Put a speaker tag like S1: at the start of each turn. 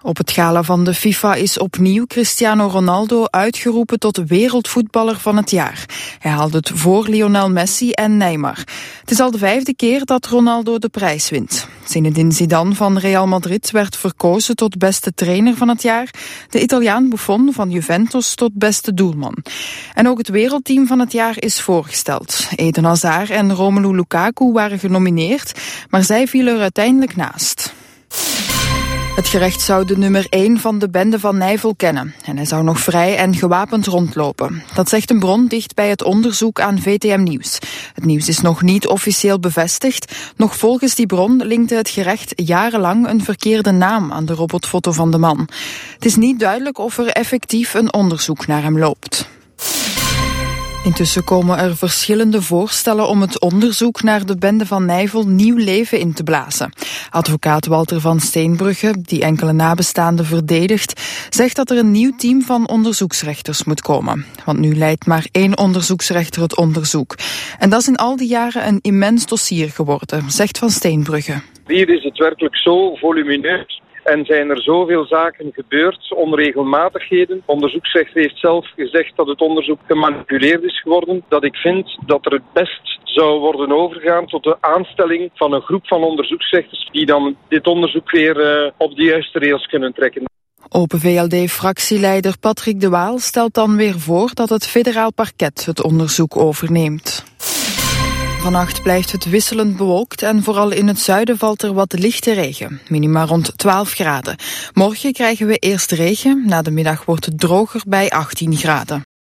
S1: Op het gala van de FIFA is opnieuw Cristiano Ronaldo uitgeroepen tot wereldvoetballer van het jaar. Hij haalde het voor Lionel Messi en Neymar. Het is al de 5e keer dat Ronaldo de prijs wint. Zinedine Zidane van Real Madrid werd verkozen tot beste trainer van het jaar. De Italiaan Buffon van Juventus tot beste doelman. En ook het wereldteam van het jaar is voorgesteld. Eden Hazard en Romelu Lukaku waren genomineerd, maar zij vielen er uiteindelijk naast. Het gerecht zou de nummer 1 van de bende van Nijvel kennen. En hij zou nog vrij en gewapend rondlopen. Dat zegt een bron dicht bij het onderzoek aan VTM Nieuws. Het nieuws is nog niet officieel bevestigd. Nog volgens die bron linkte het gerecht jarenlang een verkeerde naam aan de robotfoto van de man. Het is niet duidelijk of er effectief een onderzoek naar hem loopt. Intussen komen er verschillende voorstellen om het onderzoek naar de bende van Nijvel nieuw leven in te blazen. Advocaat Walter van Steenbrugge, die enkele nabestaanden verdedigt, zegt dat er een nieuw team van onderzoeksrechters moet komen. Want nu leidt maar 1 onderzoeksrechter het onderzoek. En dat is in al die jaren een immens dossier geworden, zegt van Steenbrugge.
S2: Hier is het werkelijk zo volumineus. En zijn er zoveel zaken gebeurd, onregelmatigheden. De onderzoeksrechter heeft zelf gezegd dat het onderzoek gemanipuleerd is geworden. Dat ik vind dat er het best zou worden overgegaan tot de aanstelling van een groep van onderzoeksrechters die dan dit onderzoek weer op de juiste rails kunnen trekken.
S1: Open VLD-fractieleider Patrick de Waal stelt dan weer voor dat het federaal parket het onderzoek overneemt. Vannacht blijft het wisselend bewolkt en vooral in het zuiden valt er wat lichte regen. Minima rond 12 graden. Morgen krijgen we eerst regen, na de middag wordt het droger bij 18 graden.